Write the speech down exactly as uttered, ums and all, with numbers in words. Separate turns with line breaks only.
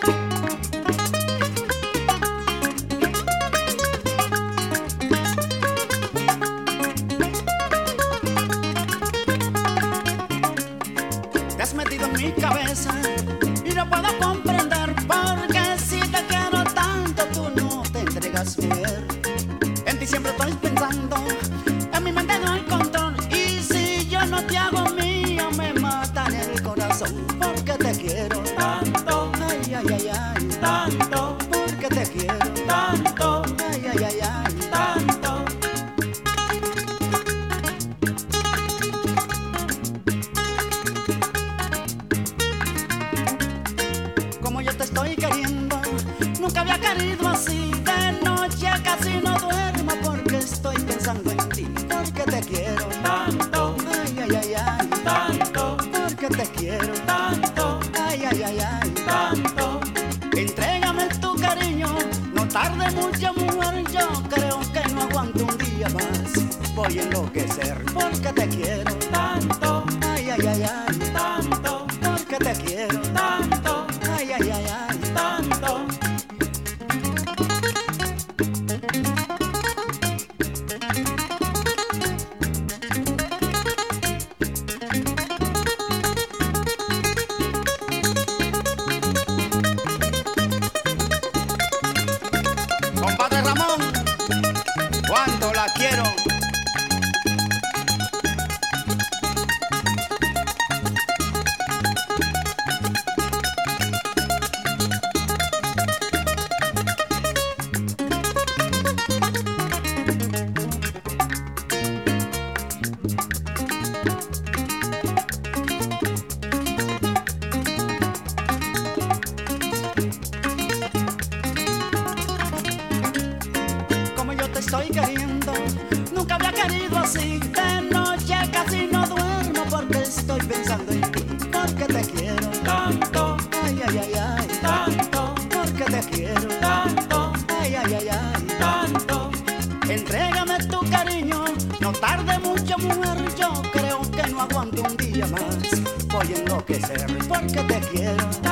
Te has metido en mi cabeza y no puedo comprender por qué si te quiero tanto tú no te entregas bien. En ti siempre estoy pensando, en mi mente no hay control, y si yo no te hago mía me mata en el corazón. Porque te quiero tanto, ay, ay, ay, ay, tanto, porque te quiero tanto, ay, ay, ay, ay, tanto. Como yo te estoy queriendo, nunca había querido así. De noche casi no duermo porque estoy pensando en ti. Porque te quiero tanto, ay, ay, ay, ay, tanto, porque te quiero tanto, ay, ay, ay, ay, tanto. Entrégame tu cariño, no tarde mucho, mujer. Yo creo que no aguanto un día más, voy a enloquecer. Porque te quiero tanto, ay, ay, ay, ay, tanto, porque te quiero tanto, ay, ay, ay, ay, tanto. Compadre Ramón, cuánto la quiero. Como yo te estoy queriendo, nunca había querido así. De noche casi no duermo porque estoy pensando en ti. Porque te quiero tanto, ay, ay, ay, ay, tanto, porque te quiero tanto, ay, ay, ay, ay, tanto. Entrégame tu cariño, no tarde mucho, mujer. Yo creo que no aguanto un día más, voy a enloquecer. Porque te quiero